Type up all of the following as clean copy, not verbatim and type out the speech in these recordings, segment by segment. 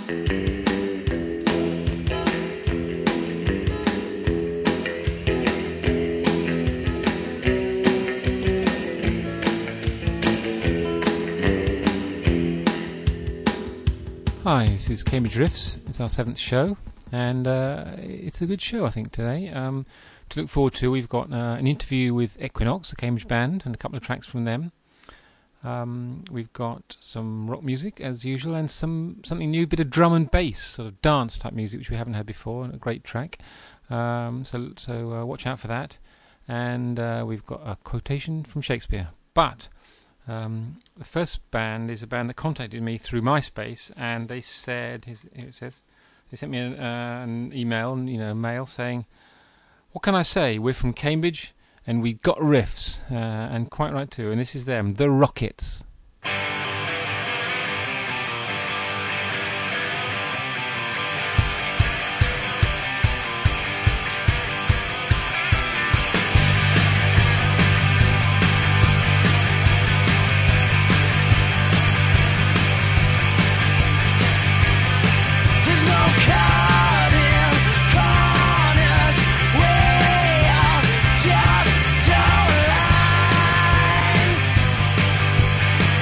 Hi, this is Cambridge Riffs. It's our 7th show, and it's a good show, I think, today. To look forward to, we've got an interview with Equinox, a Cambridge band, and a couple of tracks from them. We've got some rock music, as usual, and something new, bit of drum and bass, sort of dance-type music, which we haven't had before, and a great track. So watch out for that. And we've got a quotation from Shakespeare. But the first band is a band that contacted me through MySpace, and they said, they sent me an email, mail saying, "What can I say? We're from Cambridge, and we got riffs, and quite right too." And this is them, The Rockets. Just don't lie.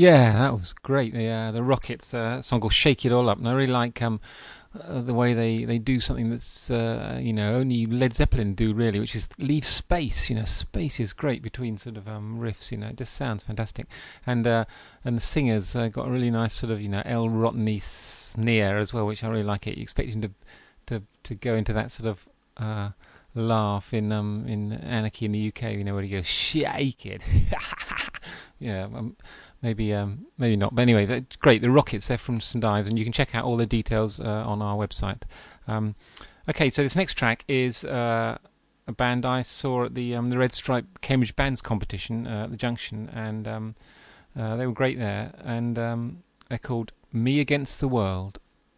Yeah, that was great. The Rockets song called "Shake It All Up," and I really like the way they do something that's only Led Zeppelin do really, which is leave space. Space is great between sort of riffs. It just sounds fantastic, and the singers got a really nice sort of El Rottney sneer as well, which I really like. You expect him to go into that sort of laugh in Anarchy in the UK, where he goes shake it. Yeah. Maybe not. But anyway, that's great. The Rockets, they're from St Ives, and you can check out all the details on our website. Okay, so this next track is a band I saw at the Red Stripe Cambridge Bands competition at the Junction, and they were great there. And they're called Me Against the World.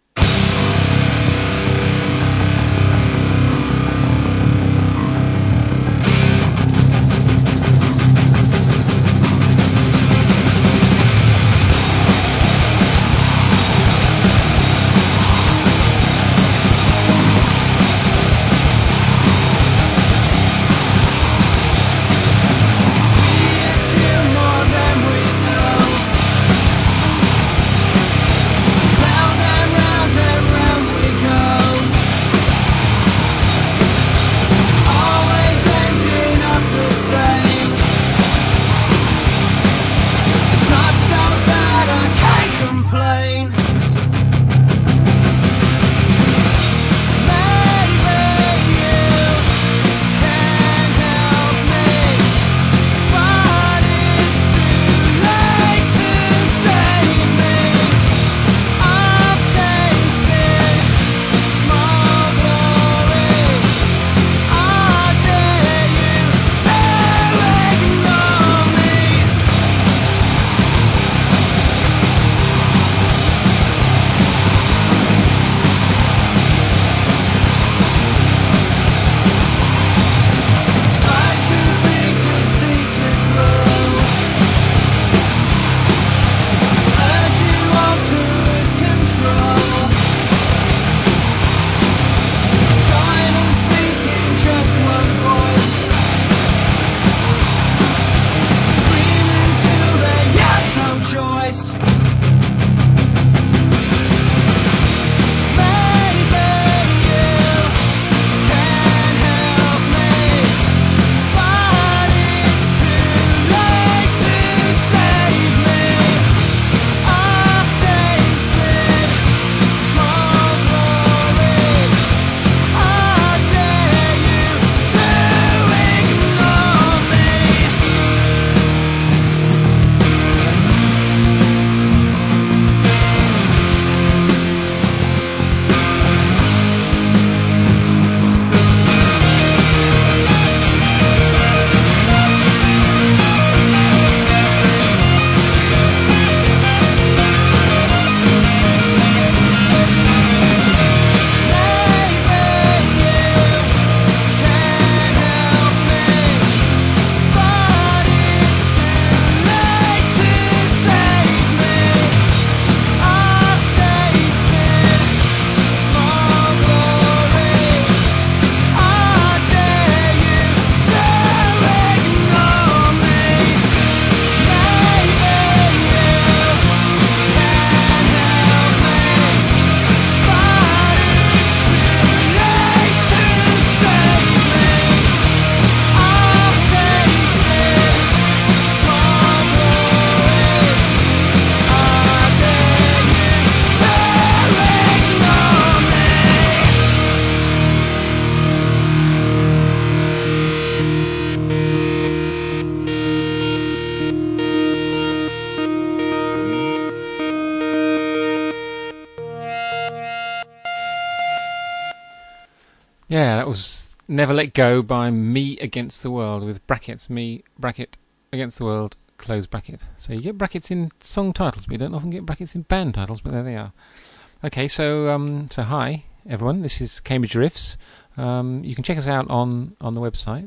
Yeah, that was Never Let Go by Me Against the World, with brackets, me, bracket, against the world, close bracket. So you get brackets in song titles, but you don't often get brackets in band titles, but there they are. Okay, so hi, everyone. This is Cambridge Riffs. You can check us out on the website,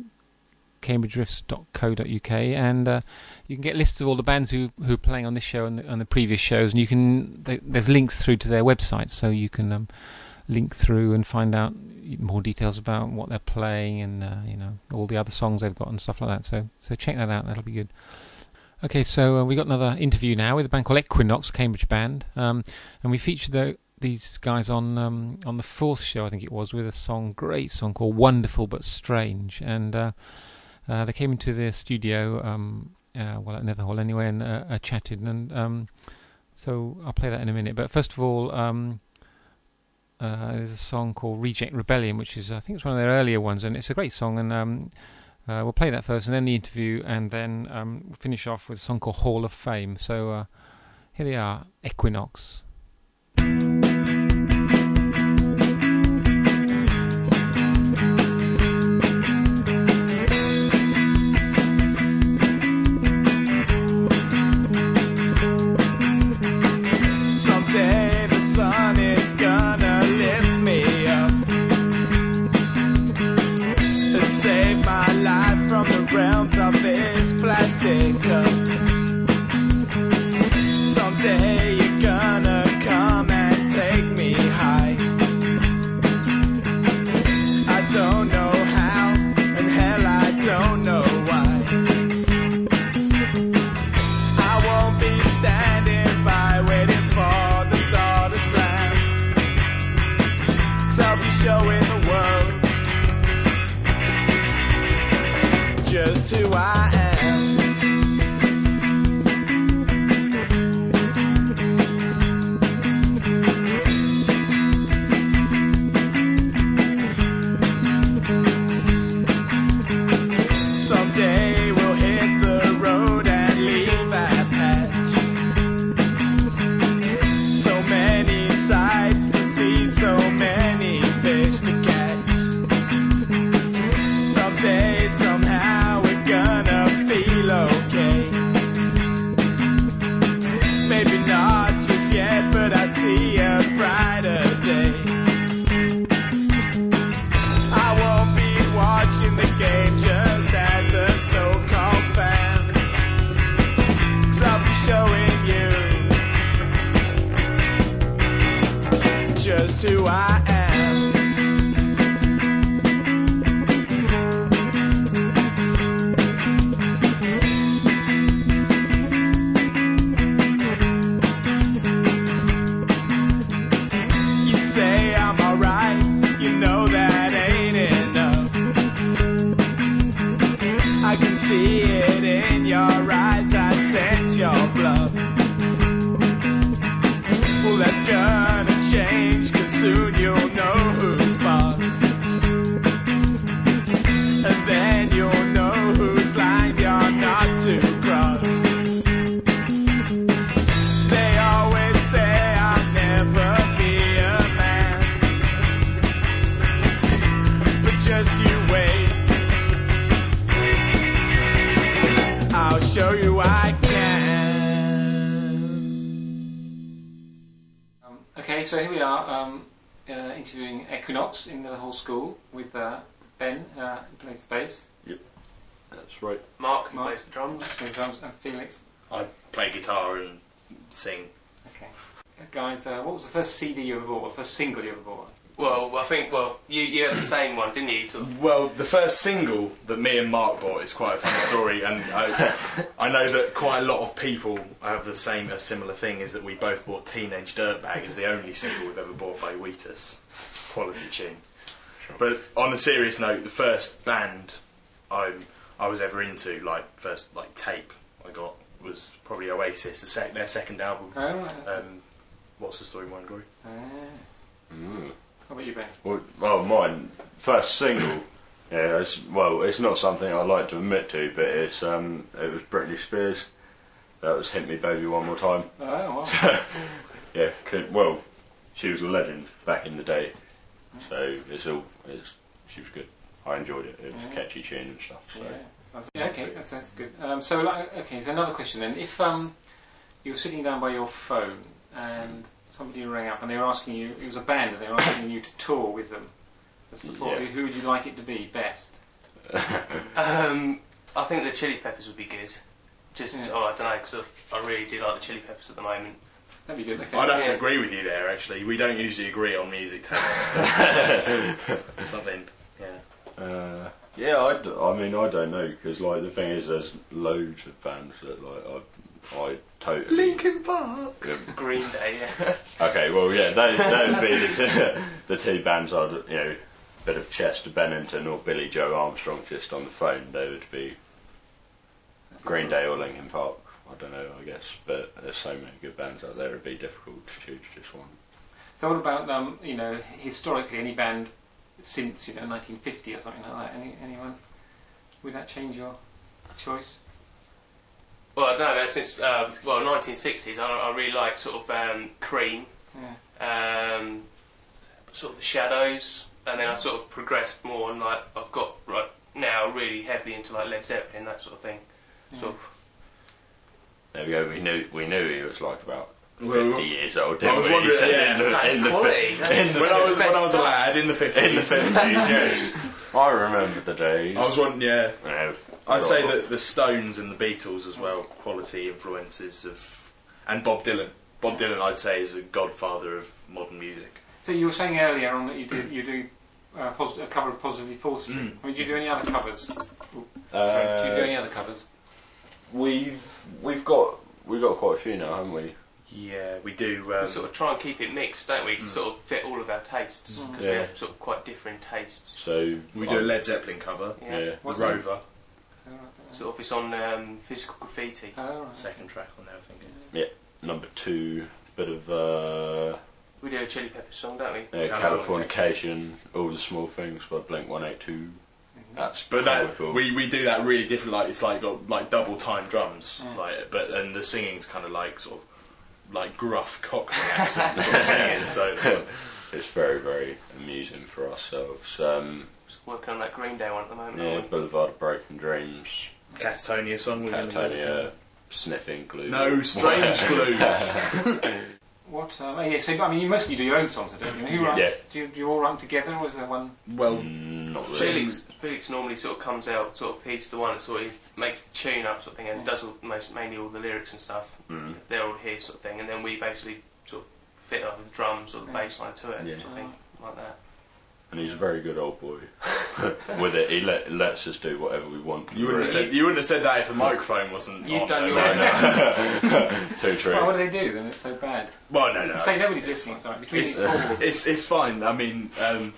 cambridgeriffs.co.uk, and you can get lists of all the bands who are playing on this show and the previous shows, and there's links through to their websites, so you can link through and find out more details about what they're playing and all the other songs they've got and stuff like that. So check that out. That'll be good. Okay, so we got another interview now with a band called Equinox, Cambridge band, and we featured these guys on the fourth show, I think it was, with a great song called "Wonderful but Strange," and they came into the studio, at Netherhall anyway, and chatted, and so I'll play that in a minute. But first of all, there's a song called "Reject Rebellion," which is, I think, it's one of their earlier ones, and it's a great song, and we'll play that first, and then the interview, and then we'll finish off with a song called "Hall of Fame." So here they are, Equinox. Someday the sun is gonna lift me up and save my life from the realms of this plastic cup. Someday you're gonna come and take me high. I don't know how, and hell I don't know why. I won't be standing by waiting for the door to slam, 'cause I'll be showing the world just who I am. Someday we'll hit the road and leave that patch. So many sights to see, so many fish to catch. Someday, somehow, we're gonna feel okay. Maybe not just yet, but I see a brighter day. I won't be watching the game just as a so-called fan, 'cause I'll be showing you just who I am. You say I'm alright, you know that ain't enough. I can see it in your eyes, I sense your bluff. Well, that's gonna change, 'cause soon you'll know who's boss. And then you'll know whose line you're not to cross. They always say I'll never be a man, but just you wait, I'll show you I can. Okay, so here we are interviewing Equinox in the whole school with Ben, who plays the bass, Yep, that's right. Mark plays the drums. plays drums, and Felix. I play guitar and sing. Okay. Guys, what was the first CD you ever bought, or first single you ever bought? Well, I think, you had the same one, didn't you? Sort of. Well, the first single that me and Mark bought is quite a funny story, and I know that quite a lot of people have a similar thing, is that we both bought Teenage Dirtbag as the only single we've ever bought by Wheatus. Quality tune. Sure. But on a serious note, the first band I was ever into, first tape I got, was probably Oasis, their second album. Oh, right. What's the Story, Wine and Glory? How about you, Ben? Well, mine first single. Yeah, it's not something I like to admit to, but it was Britney Spears. That was "Hit Me Baby One More Time." Oh, wow. Yeah, she was a legend back in the day. So she was good. I enjoyed it. It was a catchy tune and stuff. So. Yeah, okay, that sounds good. So another question then. If you were sitting down by your phone and somebody rang up and they were asking you, it was a band, and they were asking you to tour with them, to support you, who would you like it to be best? I think the Chili Peppers would be good. I don't know, because I really do like the Chili Peppers at the moment. That'd be good. Okay. I'd have to agree with you there, actually. We don't usually agree on music tastes. Something, yeah. Yeah, I mean, I don't know, because like the thing is, there's loads of bands that like I totally. Linkin Park. Green Day, yeah. Okay, well, yeah, that would be the two bands I'd, bit of Chester Bennington or Billy Joe Armstrong just on the phone. They would be Green Day or Linkin Park. I don't know, I guess, but there's so many good bands out there. It'd be difficult to choose just one. So what about historically any band since 1950 or something like that? Anyone? Would that change your choice? Well, I don't know. Since 1960s, I really like sort of Cream, sort of the Shadows, and then I sort of progressed more and like I've got right now really heavily into like Led Zeppelin, that sort of thing. Sort of. There we go. We knew he was like about 50 years old. Didn't I was we? wondering, When I was a lad in the 50s. In the 50s, yes. I remember the days. I was wondering, yeah. Yeah. I'd say that the Stones and the Beatles as well, quality influences of, and Bob Dylan. Bob Dylan, I'd say, is a godfather of modern music. So you were saying earlier on that you do a cover of Positively False Street. I mean, do you do any other covers? Do you do any other covers? We've got quite a few now, haven't we? Yeah, we do. We sort of try and keep it mixed, don't we, to sort of fit all of our tastes, because we have sort of quite different tastes. So we do a Led Zeppelin cover. Yeah. With Rover. Sort of, it's on Physical Graffiti. Second track on there, I think. Yeah, number 2, bit of We do a Chili Peppers song, don't we? Californication, All the Small Things by Blink-182. That's but cool. we do that really different. Like it's like got like double time drums, and the singing's kind of like sort of like gruff Cockney accent sort of singing. So it's very, very amusing for ourselves. Just working on that Green Day one at the moment. Yeah, Boulevard of Broken Dreams. Catatonia song. Catatonia, Sniffing Glue. No, Strange Glue. What? So I mean, you mostly do your own songs, don't you? Who writes? Yeah. Do you all write together, or is there one? Well, not really. Felix normally sort of comes out, sort of he's the one that sort of makes the tune up, sort of thing, and does mainly all the lyrics and stuff. They're all his sort of thing, and then we basically sort of fit up the drums or the bass line to it, sort of thing, like that. And he's a very good old boy with it. He lets us do whatever we want. You wouldn't have said that if the microphone wasn't. You've on, done your own. Too true. Well, what do they do then? It's so bad. Well, no. Say nobody's listening. Sorry. Between these four. It's fine. I mean,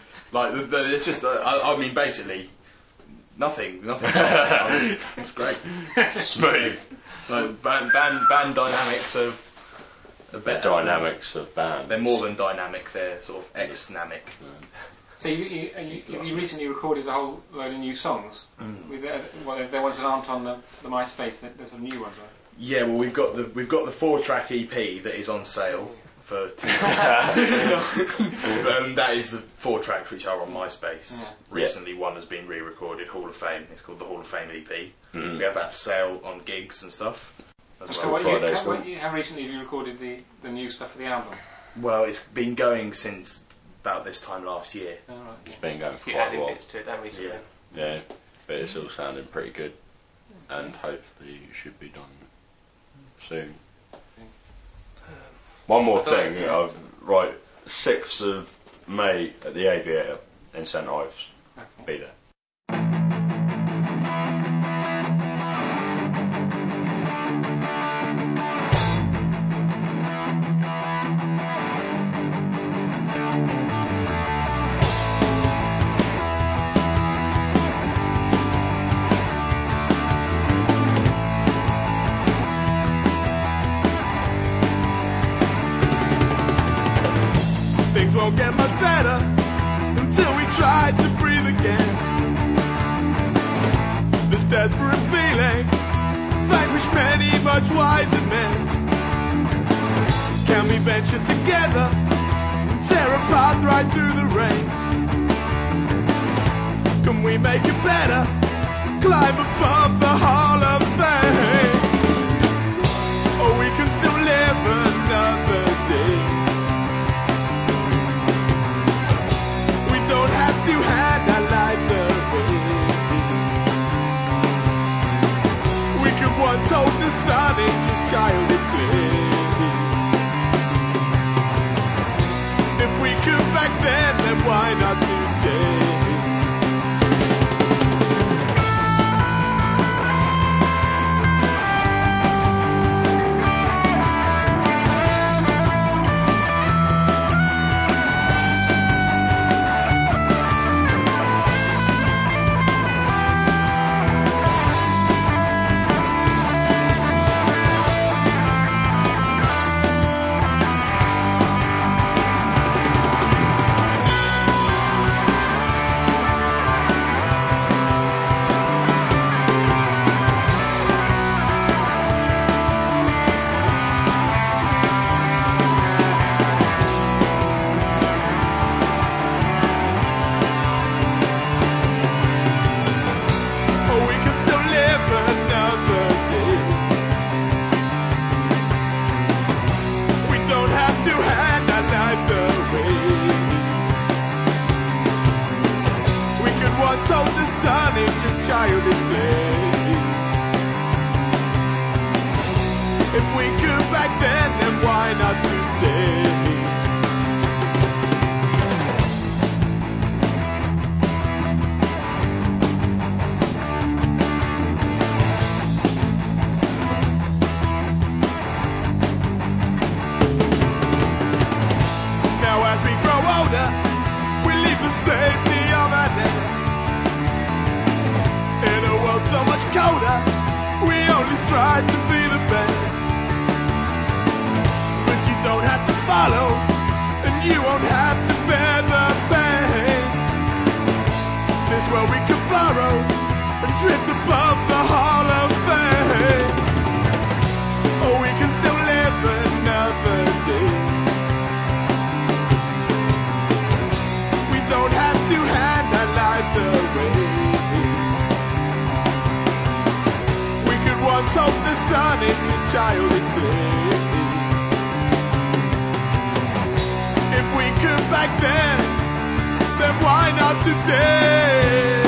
it's just. I mean, basically, nothing. I mean, it's great. Smooth. Like, band dynamics of. Dynamics of band. They're more than dynamic. They're sort of ex-namic. So you recently recorded a whole load of new songs. With there ones that aren't on the MySpace. There's some new ones, right? Yeah, well, we've got the 4-track EP that is on sale for that is the 4 tracks which are on MySpace. Recently, one has been re-recorded, Hall of Fame. It's called the Hall of Fame EP. We have that for sale on gigs and stuff. So how recently have you recorded the new stuff for the album? Well, it's been going since about this time last year. Oh, right. It's been going for You quite a added while. bits to it, don't we? Yeah, but it's all sounding pretty good, and hopefully it should be done soon. One more thing, right, 6th of May at the Aviator in St Ives. Be there. Things won't get much better until we try to breathe again. This desperate feeling has vanquished many much wiser men. Can we venture together and tear a path right through the rain? Can we make it better? Climb above the Hall of Fame. Or we can still live another day. Don't have to hand our lives away. We could once hold the sun in just childish play. If we could back then why not today? childish play. If we could back then why not today? Now as we grow older, we leave the safety of our nest. In a world so much colder, we only strive to be the best. But you don't have to follow, and you won't have to bear the pain. This world we can borrow and drift above the Hall of Fame. Or we can still live another day. We don't have to hand our lives away. We could once hope the sun in just childish play. If we could back then why not today?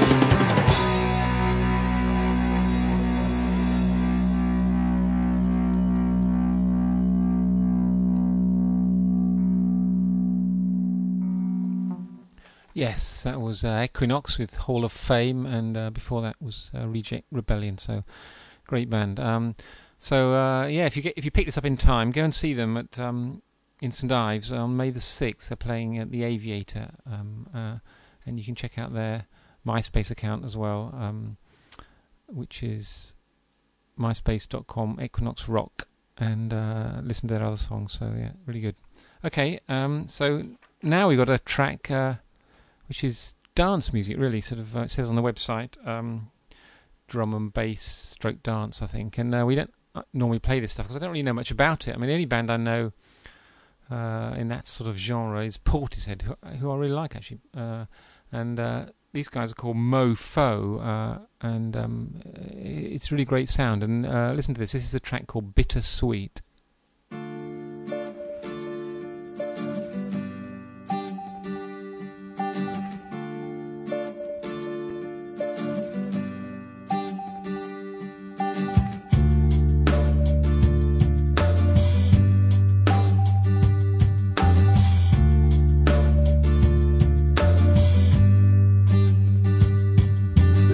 Yes, that was Equinox with Hall of Fame, and before that was Reject Rebellion. So, great band. Yeah, if you pick this up in time, go and see them at in St Ives on May the 6th. They're playing at the Aviator, and you can check out their MySpace account as well, which is myspace.com Equinox Rock, and listen to their other songs. So yeah, really good. Okay, so now we've got a track which is dance music, really. Sort of it says on the website drum and bass stroke dance, I think. And we don't normally play this stuff because I don't really know much about it. I mean, the only band I know in that sort of genre is Portishead, who I really like, actually. And these guys are called Mofo, and it's really great sound. And listen to this. This is a track called Bittersweet.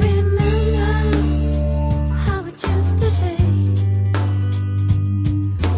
Remember how it used to be.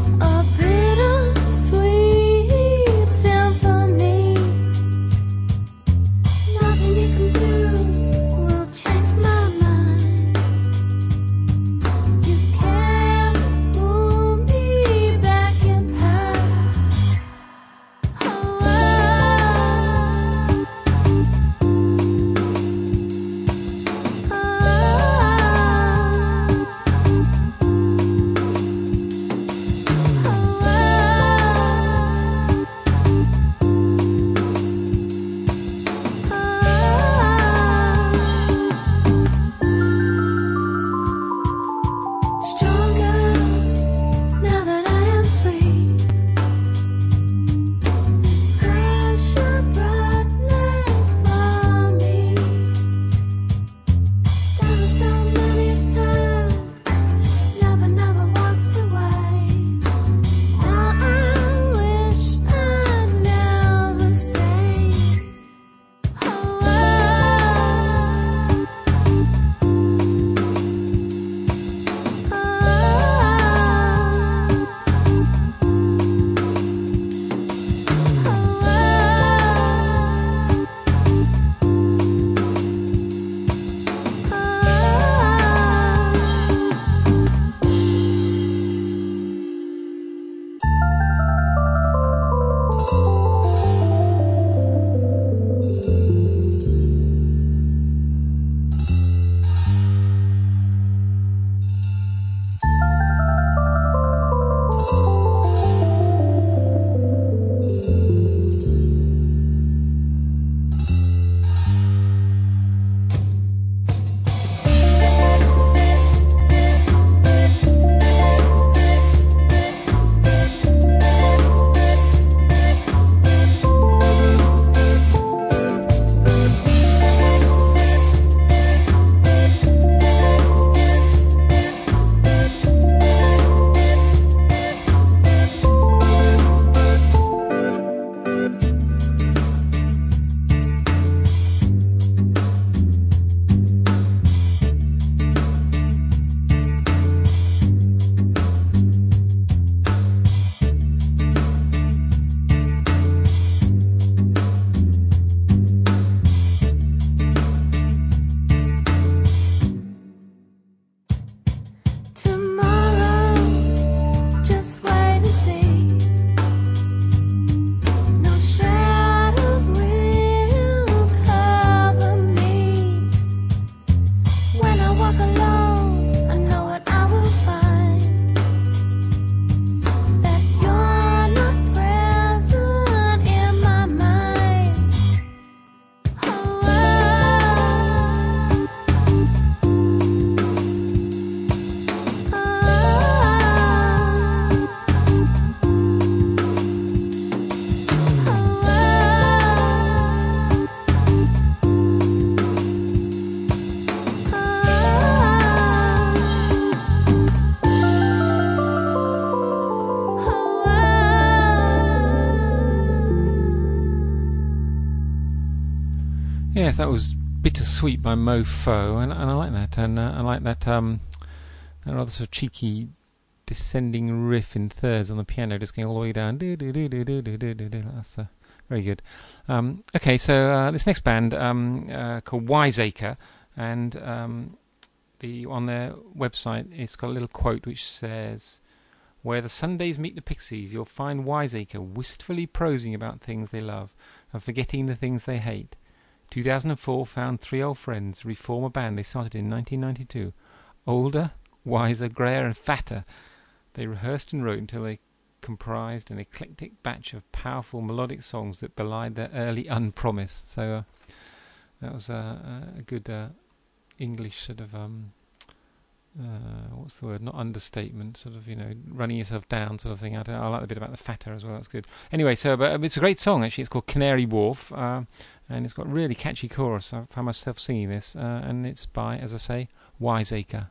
Yes, that was Bittersweet by Mofo, and I like that, and I like that rather sort of cheeky descending riff in thirds on the piano, just going all the way down. That's very good. Okay, so this next band called Wiseacre, and on their website it's got a little quote which says, "Where the Sundays meet the Pixies, you'll find Wiseacre wistfully prosing about things they love and forgetting the things they hate. 2004 found three old friends reform a band they started in 1992. Older, wiser, greyer and fatter. They rehearsed and wrote until they comprised an eclectic batch of powerful melodic songs that belied their early unpromise." So that was a good English sort of what's the word? Not understatement, sort of, running yourself down sort of thing. I like the bit about the fatter as well. That's good. Anyway, so but it's a great song actually. It's called Canary Wharf, and it's got a really catchy chorus. I found myself singing this, and it's by, as I say, Wiseacre.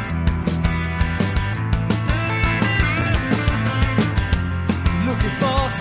Looking for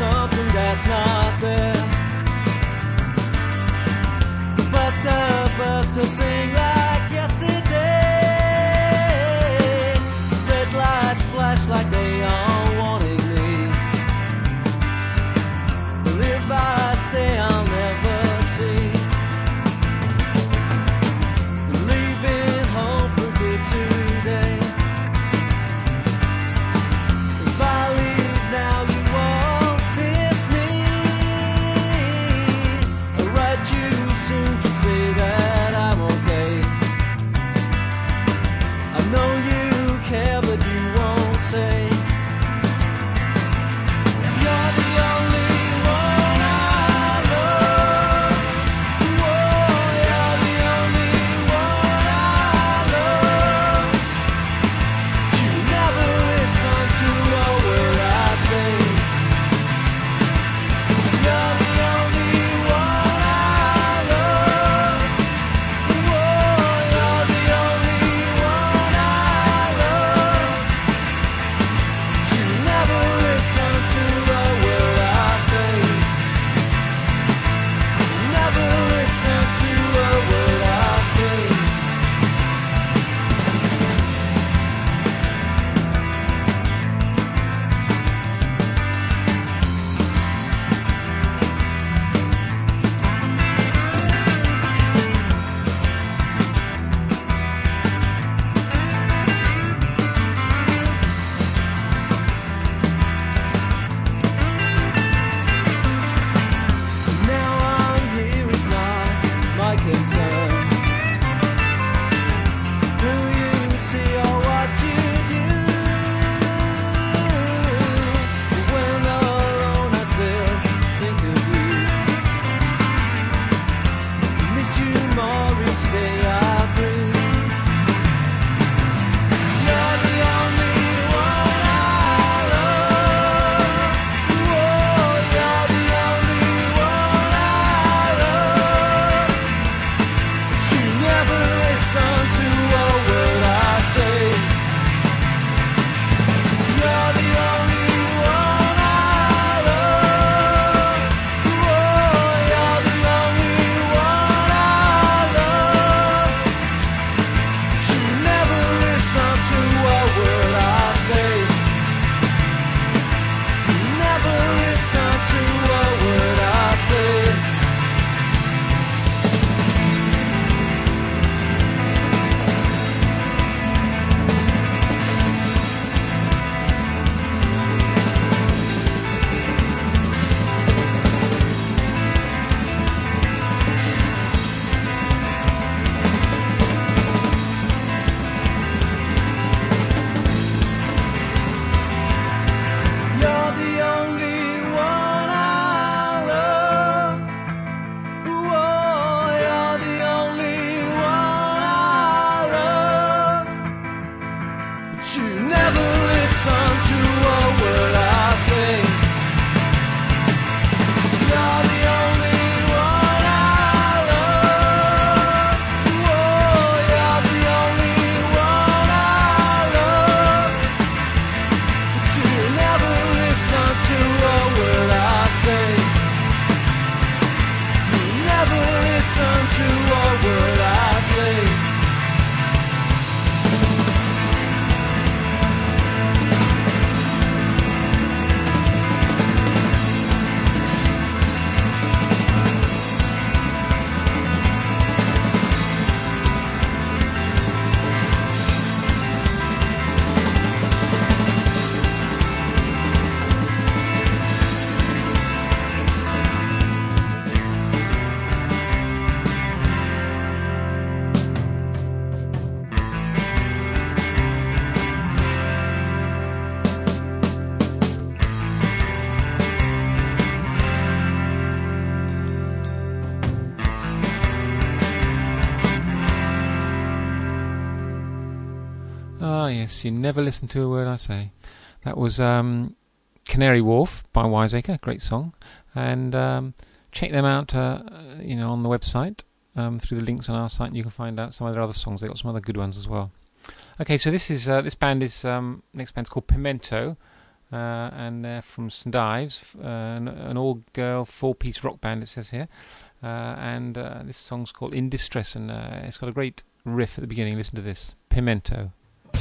Ah, yes, you never listen to a word I say. That was Canary Wharf by Wiseacre, great song. And check them out, on the website. Through the links on our site, and you can find out some of their other songs. They've got some other good ones as well. Okay, so this band is next band's called Pimento, and they're from St Ives, an all-girl 4-piece rock band. It says here, and this song's called "In Distress," and it's got a great riff at the beginning. Listen to this, Pimento.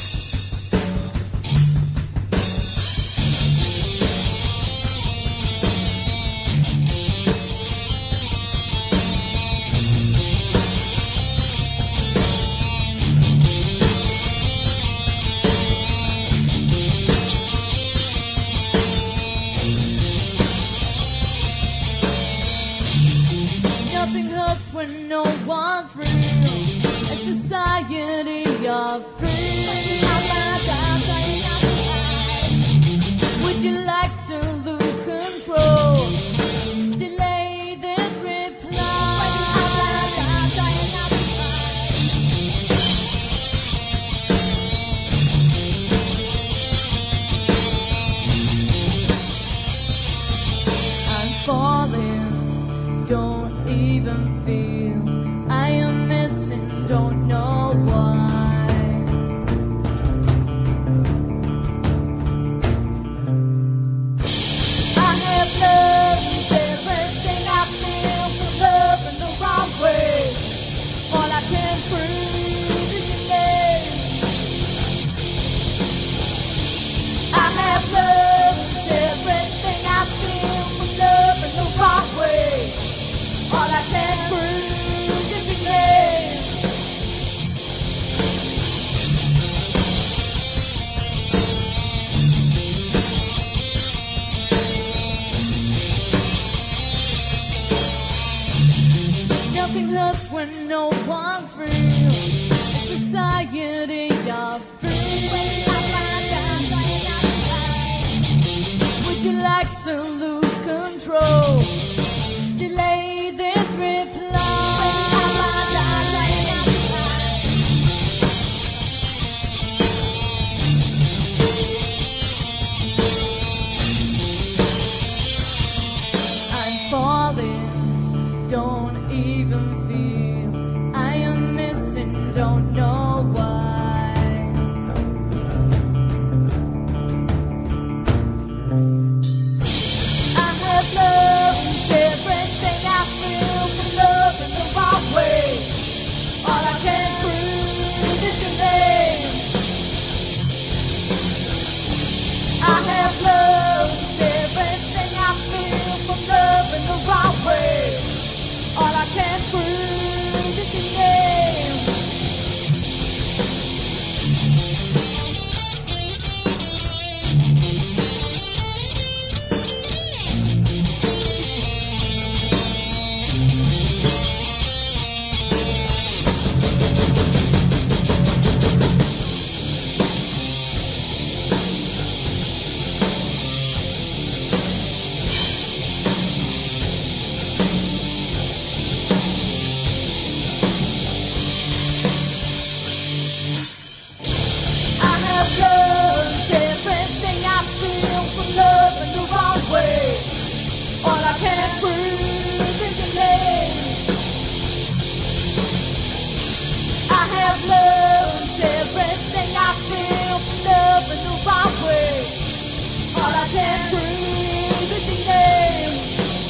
Nothing hurts when no one's real. A society of dreams. Would you like to lose control? Delay this reply. I'm falling. Don't even feel I am missing, don't know why. I have loved everything I feel for love in the wrong way. All I can prove is your name. I have loved everything I feel for love in the wrong way. All I can prove is your name. Nothing hurts when no one's real. A society of dreams. Would you like to lose control? Delay this reply. I'm falling, don't even feel I am missing, don't know why. I have loved everything I feel for love in the wrong way. All I can prove is your name. I have loved everything I feel for love in the wrong way. All I can prove is your name. I have loved everything I feel for love in the wrong way. All I can prove is your name. I have loved everything I feel for love in the wrong way. All I can prove is your name.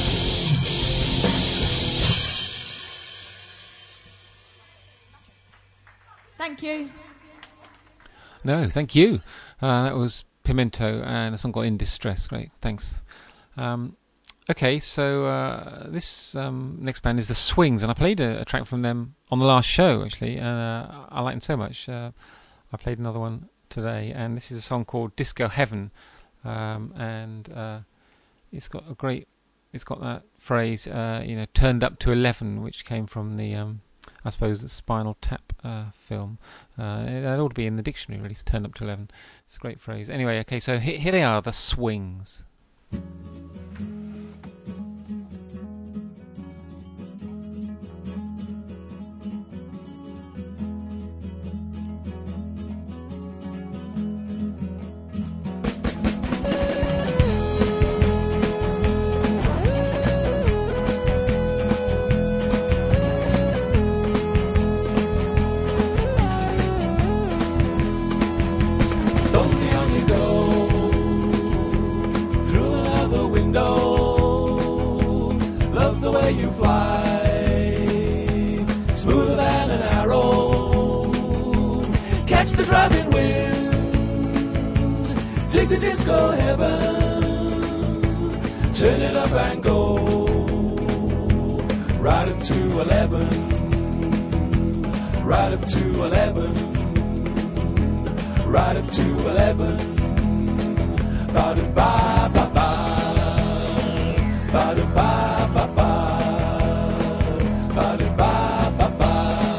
Thank you. No, thank you. That was Pimento and a song called In Distress. Great, thanks. Okay, so this next band is The Swings, and I played a track from them on the last show, actually. I like them so much. I played another one today, and this is a song called Disco Heaven, and it's got that phrase, turned up to 11, which came from the I suppose the Spinal Tap film. That ought to be in the dictionary, really. It's turned up to 11. It's a great phrase. Anyway, okay, so here they are, The Swings. driving wind, dig the disco heaven, turn it up and go, right up to 11, right up to 11, right up to 11, ba-da-ba-ba-ba, ba-da-ba-ba-ba, ba-da-ba-ba-ba,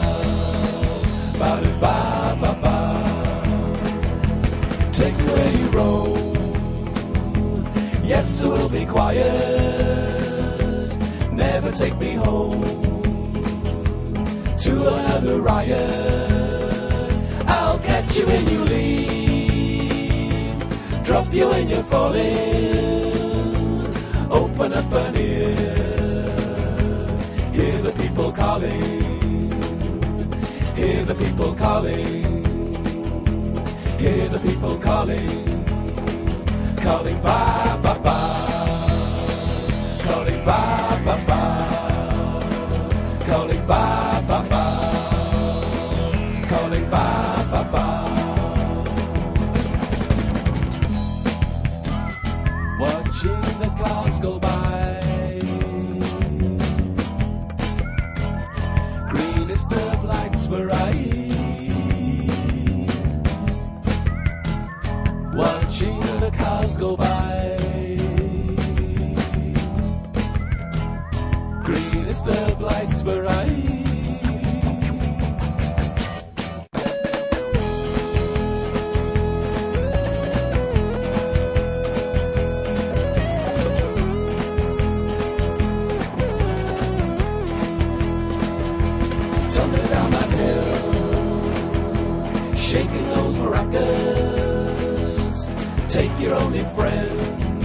ba-da-ba-ba-ba. Take me where you roll. Yes, I will be quiet. Never take me home to another riot. I'll catch you when you leave, drop you when you're falling. Open up an ear, hear the people calling, hear the people calling, hear the people calling, calling ba ba ba, calling ba ba ba, calling ba ba ba, calling ba ba ba. Watching the clouds go by, greenest of lights were I. Watching the cars go by, greenest of lights were I. Tumbling down that hill, shaking those maracas. Take your only friend,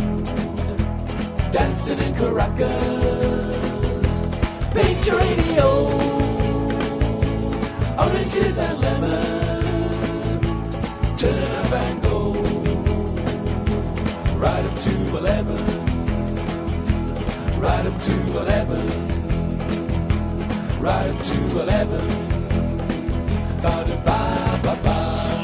dancing in Caracas. Paint your radio, oranges and lemons. Turn it up and go, right up to 11, right up to 11, right up to 11. Ba-da-ba-ba-ba.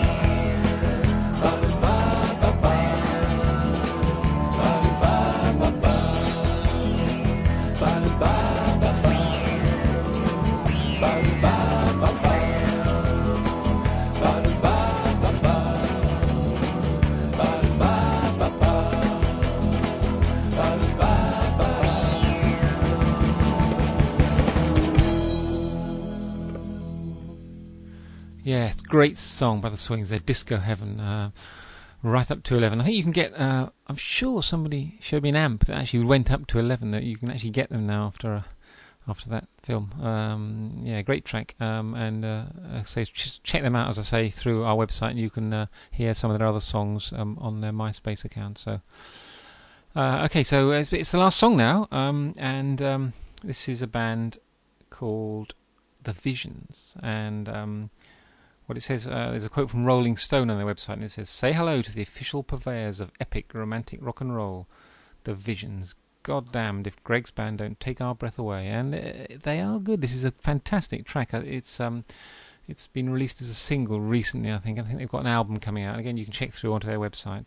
Yes, great song by the Swings. They're Disco Heaven, right up to 11. I think you can get, I'm sure somebody showed me an amp that actually went up to 11, that you can actually get them now after that film. Yeah, great track. So just check them out, as I say, through our website, and you can hear some of their other songs on their MySpace account. So, okay, so it's the last song now, and this is a band called The Visions, and what it says, there's a quote from Rolling Stone on their website, and it says, "Say hello to the official purveyors of epic romantic rock and roll, The Visions. God damned if Greg's band don't take our breath away." And they are good. This is a fantastic track. It's been released as a single recently, I think. I think they've got an album coming out. Again, you can check through onto their website.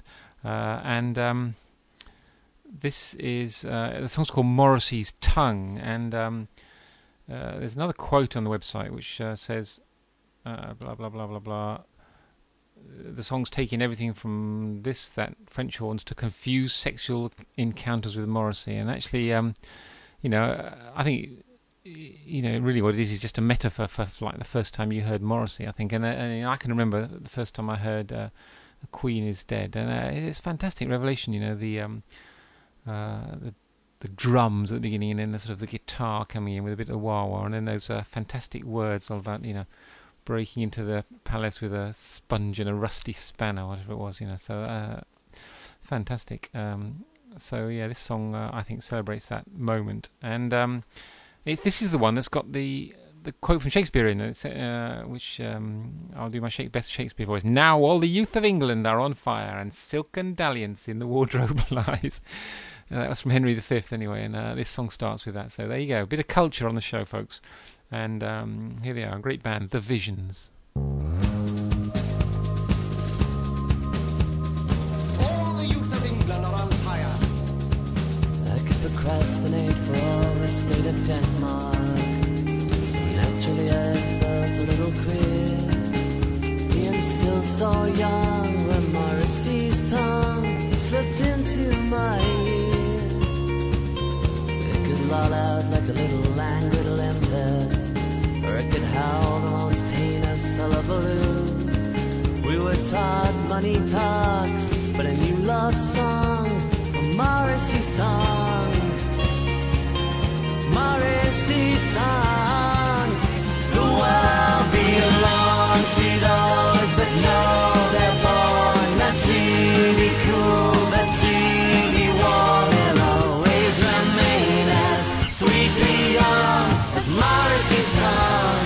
This is the song's called Morrissey's Tongue, and there's another quote on the website which says, blah blah blah blah blah. The song's taking everything from that French horns to confuse sexual encounters with Morrissey, and actually, I think, really what it is just a metaphor for like the first time you heard Morrissey, I think, and I can remember the first time I heard "The Queen is Dead," and it's a fantastic revelation. The drums at the beginning, and then the sort of the guitar coming in with a bit of wah-wah, and then those fantastic words all about breaking into the palace with a sponge and a rusty spanner, whatever it was, so fantastic. So yeah, this song I think celebrates that moment, and this is the one that's got the quote from Shakespeare in it, which I'll do my best Shakespeare voice. "Now all the youth of England are on fire, and silken dalliance in the wardrobe lies." That was from Henry V anyway, and this song starts with that. So there you go, a bit of culture on the show, folks. And here they are, a great band, The Visions. procrastinate for all the state of Denmark. So naturally I felt a little queer, being still so young when Morrissey's tongue slipped into my ear. It could loll out like a little languid limpet, or it could howl the most heinous hullabaloo. We were taught money talks, but a new love song from Morrissey's tongue. Morrissey's tongue. The world belongs to those that know they're born not to be cool, but to be warm, and always remain as sweetly young as Morrissey's tongue.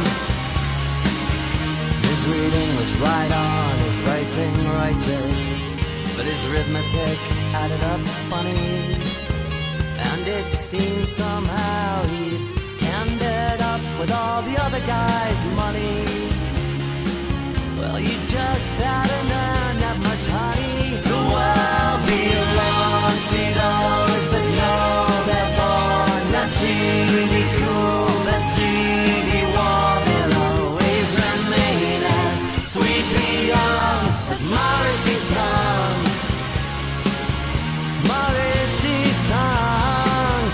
His reading was right on, his writing righteous, but his arithmetic added up funny. And it seemed somehow he'd ended up with all the other guys' money. Well, you just hadn't earned that much, honey. The world belongs to those that know they're born not to be cool, but to be warm, and always remain as sweetly young as Morrissey's tongue. Morrissey's tongue.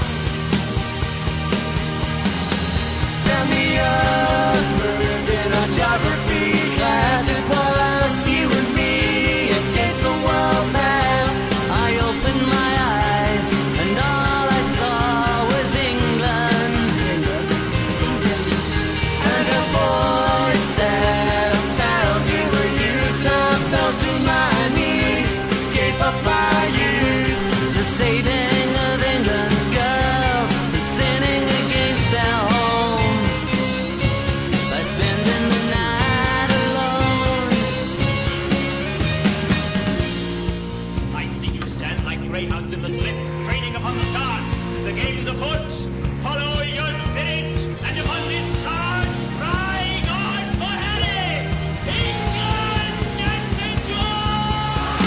And the earth moved in our geography class. It was you and me against the world, man. I opened my eyes and all I saw was England. And a voice said, I found you, the use. I fell to my knees, gave up my youth to the saving of England's girls, sinning against their home by spending the night alone. I see you stand like greyhounds in the slips, training upon the stars. The game's afoot. Follow your spirit, and upon this charge, crying on for Harry, England and endure.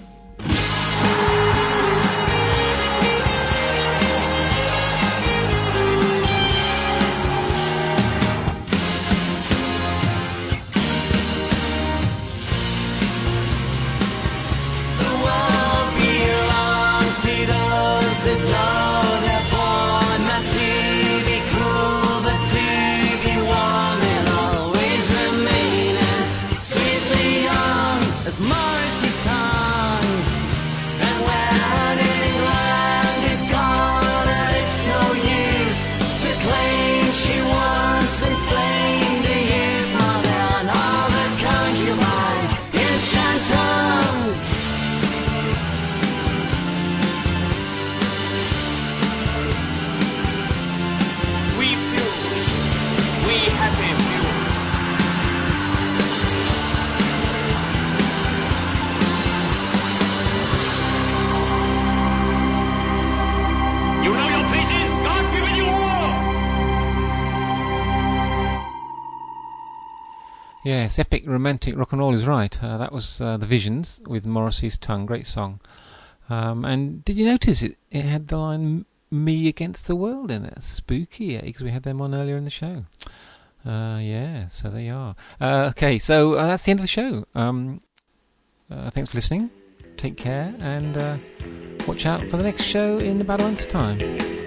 The world belongs to those that know they're born not to be cool, but to be warm, and always remain as sweetly young as Morrissey's tongue. And when England is gone, and it's no use to claim she once inflamed a youth more than all the concubines in Shantung. We fuel. We happy fuel. You know your places. God be with you all. Yes, epic romantic rock and roll is right. That was The Visions with Morrissey's Tongue. Great song. And did you notice it had the line "Me Against the World" in it? Spooky, because we had them on earlier in the show. Yeah, so there you are. Okay, so that's the end of the show. Thanks for listening. Take care, and watch out for the next show in about a month's time.